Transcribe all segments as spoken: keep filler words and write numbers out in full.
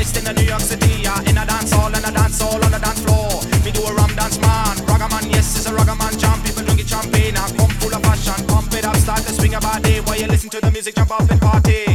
based in the New York City, yeah. In a dance hall and a dance hall on the dance floor. Me do a rum dance man, ragaman, yes, it's a ragaman jam. People drinking champagne, I come full of passion. Pump it up, start to swing your body while you listen to the music, jump up and party.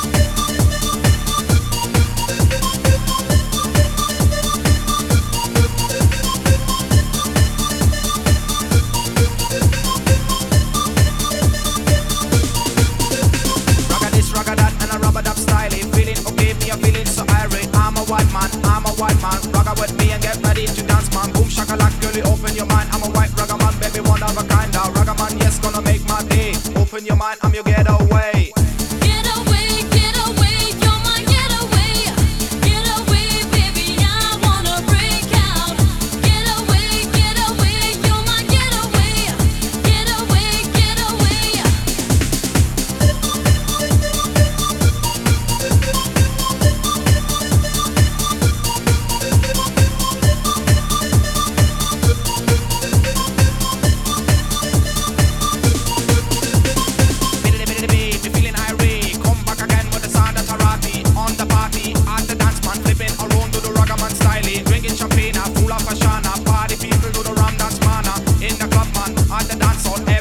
White man, I'm a white man. Ragga with me and get ready to dance, man. Boom shakalak, girlie, open your mind. I'm a white ragga man, baby, one of a kind. A ragga man, yes, gonna make my day. Open your mind, I'm your getaway. Get away, get away, you're my getaway. Get away, baby, I wanna break out. Get away, get away, you're my getaway. Get away, get away. Drinking champagne, full of fashion. Party people do the rum dance man. In the club man, at the dance hall.